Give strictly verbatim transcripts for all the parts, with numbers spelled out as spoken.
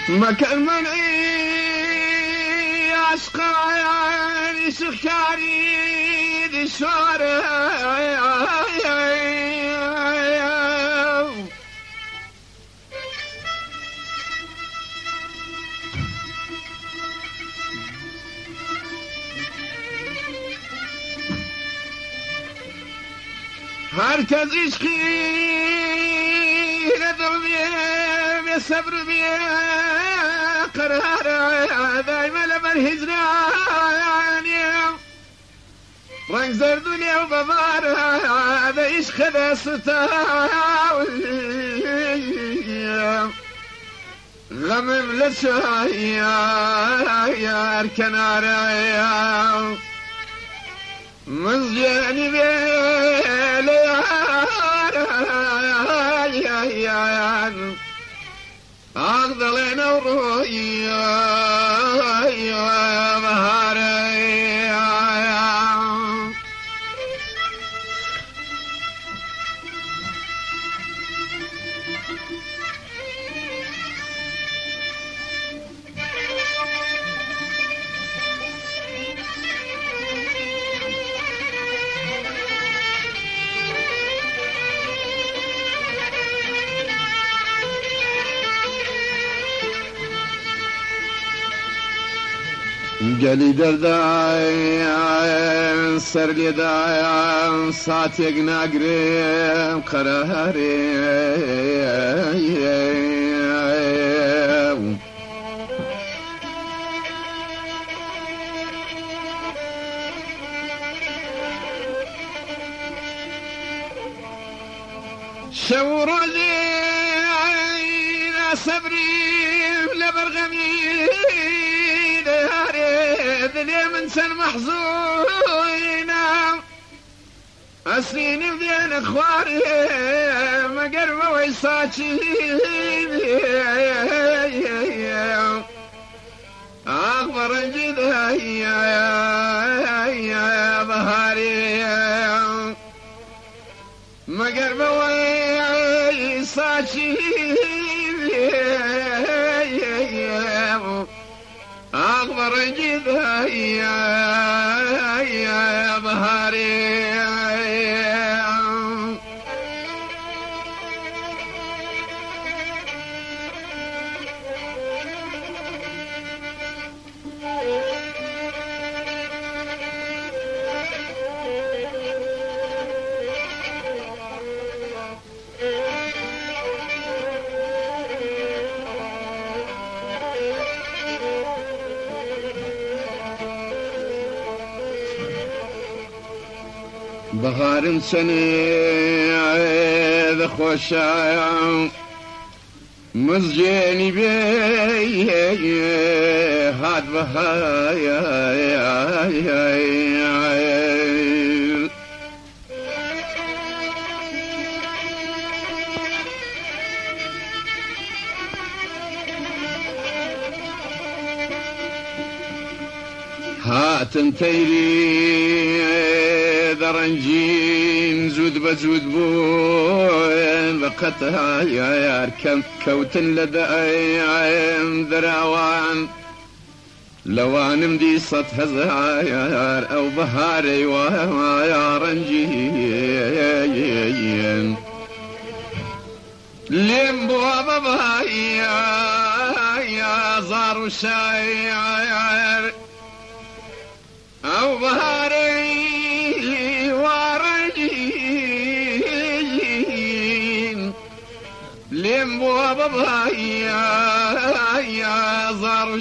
مكان منعي عشقاني شخاري دي شوارع هركز عشقي ندم بيه صبر بيه قرار دايما لمن هجران رنگ زردوني وببار هذا عشق ذا ستاوي غمم لشايا يا الكنارة مزجاني بيليان أغضلين ورويا يا مهاري قالي درداي سر لي داي ساعتك ناقري قراري شورولي صبري لبرغمي ذلي من سن محزونة أسنيني بدين اخواري مقربة ويساتي أخبر جدا يا بهاري مقربة ويساتي أخبر جدا يا بهاري بهار سنة خوشا مزجاني بي هاد بهايا هات انتيري درنجين زود بزود بوين بقتها يا كم كوتن لدايم ذراوان لوان مدي سطح زاير او بهاري ويا رنجين لم بابا يا زار وشاير او بهاري لم بابا يا يا زار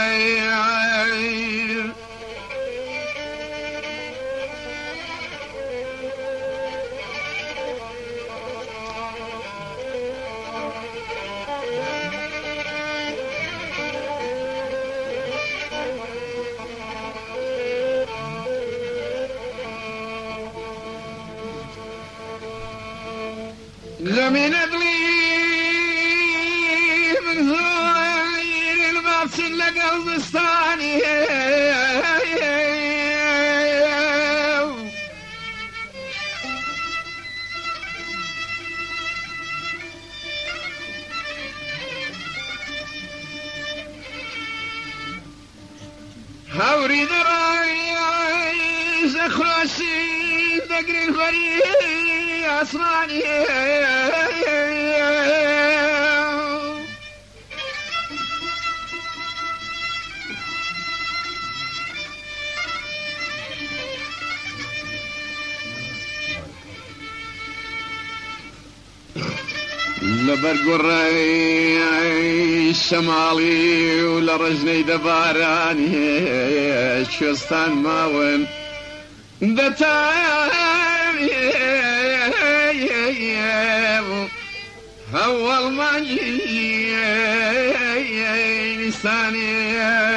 شاير غمين ادلي لقى وزستاني زخراسي دقر الفريق عصراني لبرقري الشمالي ولرجني دباراني شوستان ماون دتاني هو الماجي لساني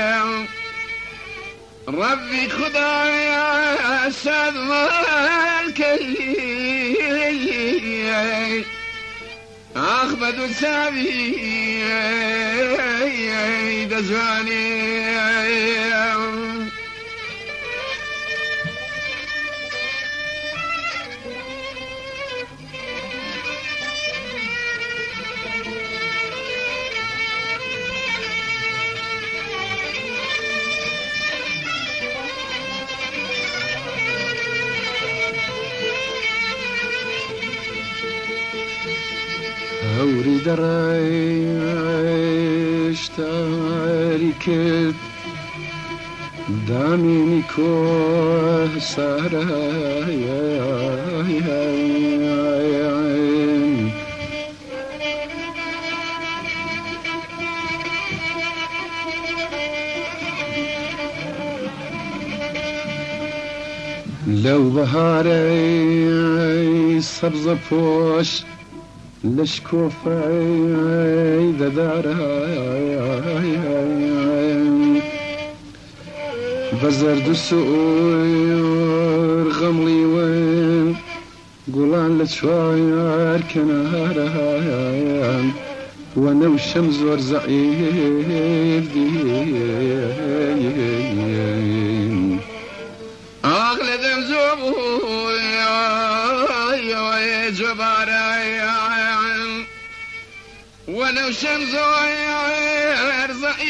ربي خدايا ساد مالكي أخبد سابي دزواني هوري درايش تاريكت داميني كوه سرايا لو بهاري سبز بوش لشكوفي دداري بزرد السؤور غملي وين قولان لتشوير كنارا وانا والشمس ورزعيف دين اغلى ذنزوبو يا جباري ولو شمس غير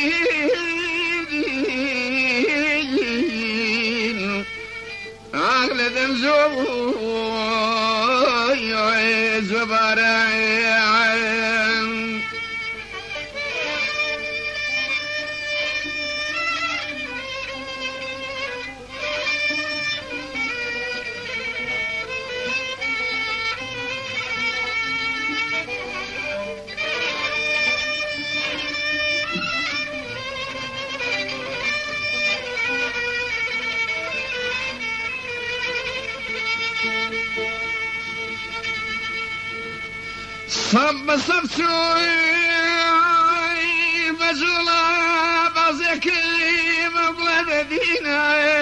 زعيدين أغلى ذنزوب زبارين صب صب سوي بزولا بازيك مبلد دينا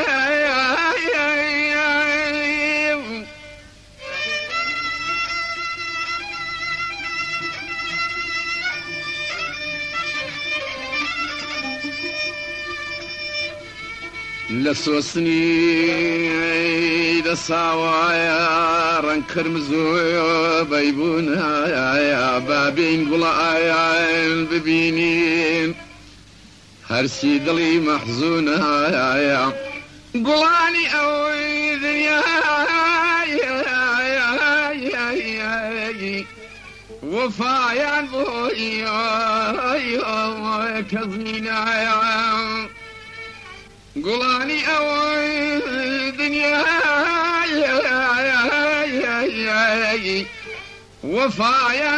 لسوسني دساوايا رنكر مزويا بيبونا يا بابين قلايا ببينين هرسي دلي محزونة يا قلاني اوي دنيا وفايا بويا كظمينا يا قلاني أوي دنيا وفايا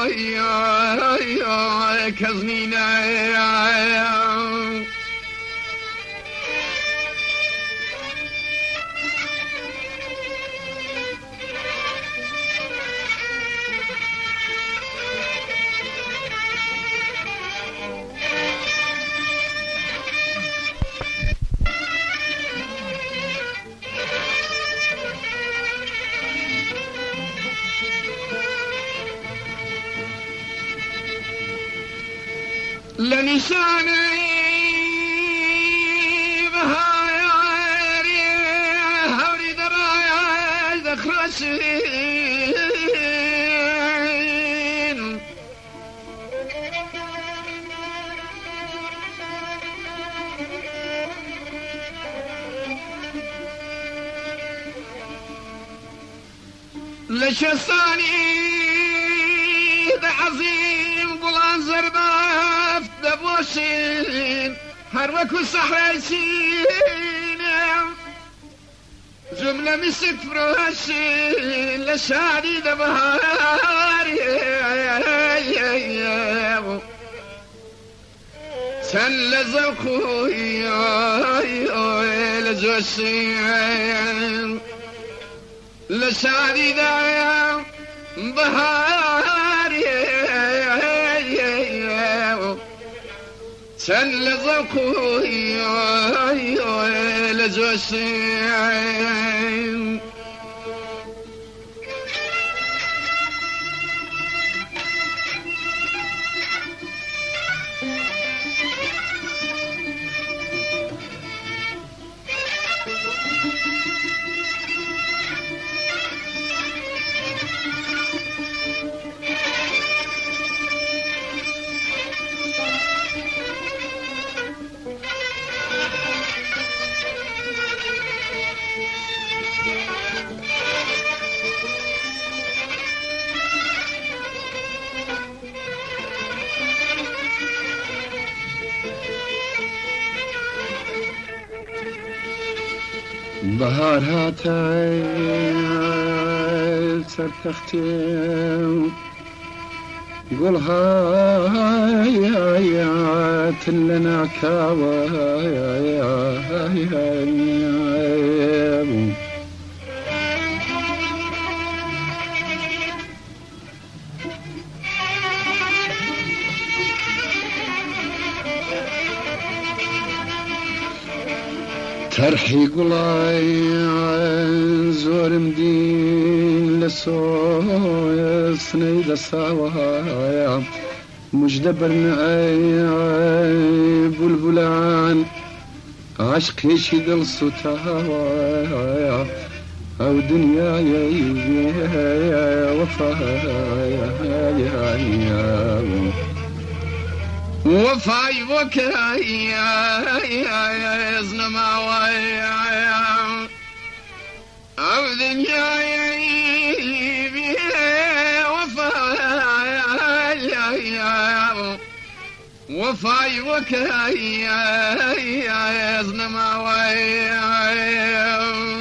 بويا كظنينا لنشاني بهاياري هوري درايا ذخرسين لشستاني عظيم قلان زرباف دبوشين هروكو صحراسين جملة مسك فروشين لشادي دبهاري سلزو خويا لجوشين لشادي دايا بهاري سلزو خويا لجوشين بهار هاتای سر تختیم گل هایت لنا کاوای ترحي قلاي زورم دين لسوي سنيد سوايا مجدبر نعي بلبلان عشقي شدل صوتايا او دنيا يا وفايا وفاي وكايا يا زنما ويا عبد يا وفاي وفاي وكايا يا زنما ويا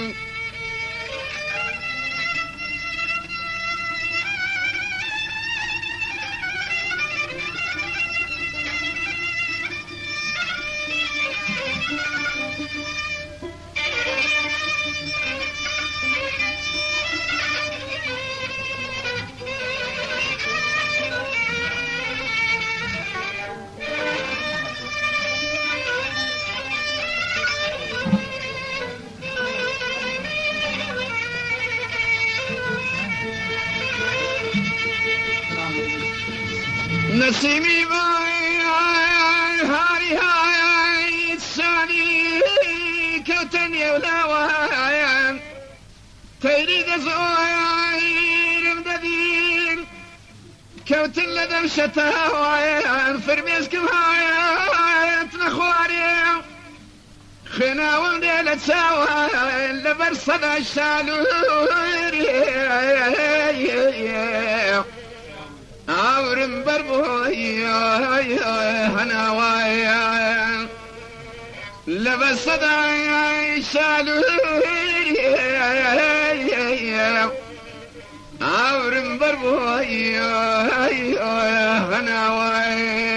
نسيمي باي هاري هاي تساني كوتن يولاوان تيريد زوين مددين كوتن لدم شتاوان فرميز كمهايان تنخواري خناون ديلة ساوان لبر صدا الشالوري عورم بربوي هنا وايا لبس صداي شالوري عورم بربوي هنا وايا